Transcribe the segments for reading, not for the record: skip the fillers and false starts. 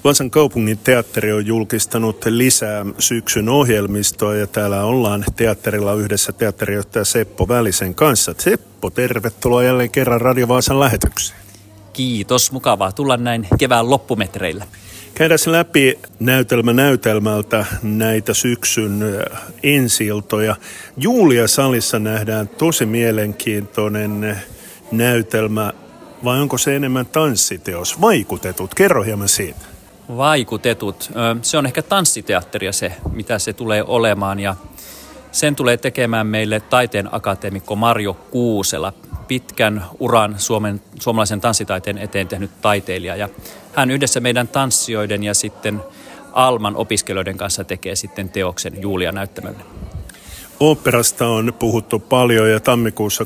Vaasan kaupungin teatteri on julkistanut lisää syksyn ohjelmistoa ja täällä ollaan teatterilla yhdessä teatterijohtaja Seppo Välisen kanssa. Seppo, tervetuloa jälleen kerran Radio Vaasan lähetykseen. Kiitos, mukavaa tulla näin kevään loppumetreillä. Käydään läpi näytelmältä näitä syksyn ensi-iltoja. Julia-salissa nähdään tosi mielenkiintoinen näytelmä, vai onko se enemmän tanssiteos? Vaikutetut, kerro hieman siitä. Vaikutetut. Se on ehkä tanssiteatteria se, mitä se tulee olemaan, ja sen tulee tekemään meille taiteen akateemikko Marjo Kuusela, pitkän uran suomalaisen tanssitaiteen eteen tehnyt taiteilija, ja hän yhdessä meidän tanssijoiden ja sitten Alman opiskelijoiden kanssa tekee sitten teoksen Julia-näyttämölle. Oopperasta on puhuttu paljon ja tammikuussa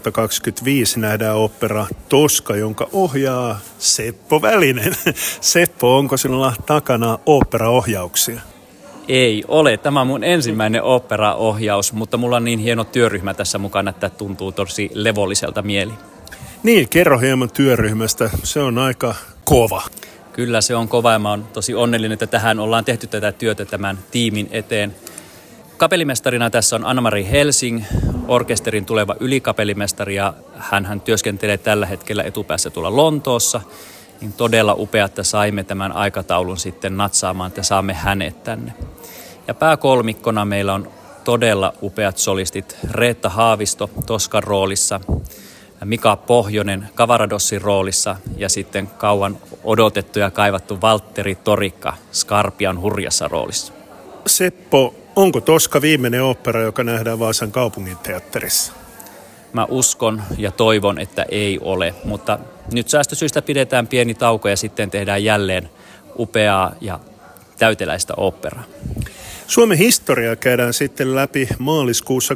2025 nähdään opera Toska, jonka ohjaa Seppo Välinen. Seppo, onko sinulla takana oopperaohjauksia? Ei ole. Tämä on mun ensimmäinen oopperaohjaus, mutta mulla on niin hieno työryhmä tässä mukana, että tuntuu tosi levolliselta mieli. Niin, kerro hieman työryhmästä. Se on aika kova. Kyllä se on kova ja mä oon tosi onnellinen, että tähän ollaan tehty tätä työtä tämän tiimin eteen. Kapellimestarina tässä on Anna-Mari Helsing, orkesterin tuleva ylikapellimestari, ja hän työskentelee tällä hetkellä etupäässä tuolla Lontoossa. Niin todella upea, että saimme tämän aikataulun sitten natsaamaan, että saamme hänet tänne. Ja pääkolmikkona meillä on todella upeat solistit. Reetta Haavisto Toskan roolissa, Mika Pohjonen Kavaradossin roolissa ja sitten kauan odotettu ja kaivattu Valtteri Torikka Skarpian hurjassa roolissa. Seppo, onko Toska viimeinen ooppera, joka nähdään Vaasan kaupungin teatterissa? Mä uskon ja toivon, että ei ole, mutta nyt säästösyistä pidetään pieni tauko ja sitten tehdään jälleen upeaa ja täyteläistä oopperaa. Suomen historiaa käydään sitten läpi maaliskuussa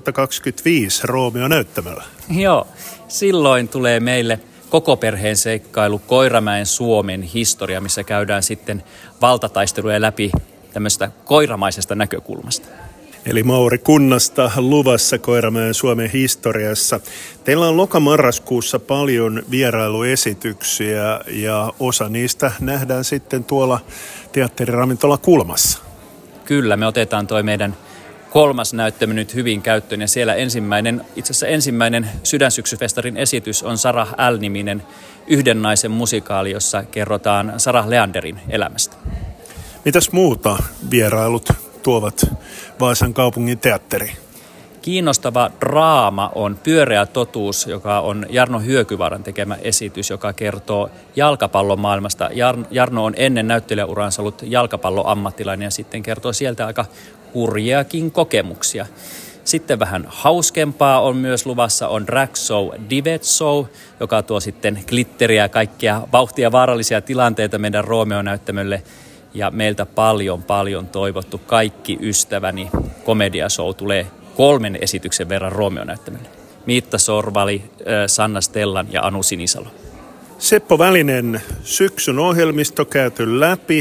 2025 Roomeo-näyttämöllä. Joo, silloin tulee meille koko perheen seikkailu Koiramäen Suomen historia, missä käydään sitten valtataisteluja läpi tämmöistä koiramaisesta näkökulmasta. Eli Mauri Kunnasta luvassa Koiramäen Suomen historiassa. Teillä on loka-marraskuussa paljon vierailuesityksiä ja osa niistä nähdään sitten tuolla teatteriravintola Kulmassa. Kyllä, me otetaan toi meidän 3. näyttämö nyt hyvin käyttöön, ja siellä ensimmäinen Sydänsyksyfestarin esitys on Sarah L-niminen yhden naisen musikaali, jossa kerrotaan Sarah Leanderin elämästä. Mitäs muuta vierailut tuovat Vaasan kaupungin teatteriin? Kiinnostava draama on Pyöreä totuus, joka on Jarno Hyökyvaaran tekemä esitys, joka kertoo jalkapallon maailmasta. Jarno on ennen näyttelijäuraansa ollut jalkapalloammattilainen ja sitten kertoo sieltä aika hurjiakin kokemuksia. Sitten vähän hauskempaa on myös luvassa on Drag Show, Divet Show, joka tuo sitten glitteriä ja kaikkia vauhtia ja vaarallisia tilanteita meidän Roomeo-näyttämölle. Ja meiltä paljon toivottu Kaikki ystäväni komediashow tulee 3 esityksen verran Roomeo-näyttämölle. Miitta Sorvali, Sanna Stellan ja Anu Sinisalo. Seppo Välinen, syksyn ohjelmisto käyty läpi.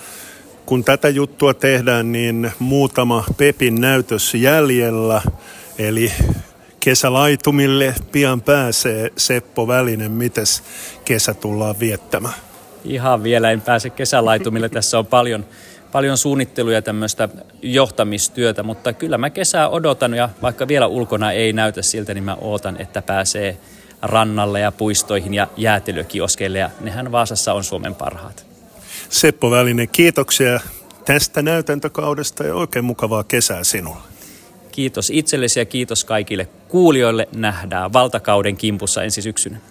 Kun tätä juttua tehdään, niin muutama Pepin näytös jäljellä. Eli kesälaitumille pian pääsee Seppo Välinen. Mites kesä tullaan viettämään? Ihan vielä en pääse kesälaitumille. Tässä on paljon suunnitteluja ja tämmöistä johtamistyötä, mutta kyllä mä kesää odotan, ja vaikka vielä ulkona ei näytä siltä, niin mä ootan, että pääsee rannalle ja puistoihin ja jäätelökioskeille, ja nehän Vaasassa on Suomen parhaat. Seppo Välinen, kiitoksia tästä näytäntökaudesta ja oikein mukavaa kesää sinulle. Kiitos itsellesi ja kiitos kaikille kuulijoille. Nähdään valtakauden kimpussa ensi syksynä.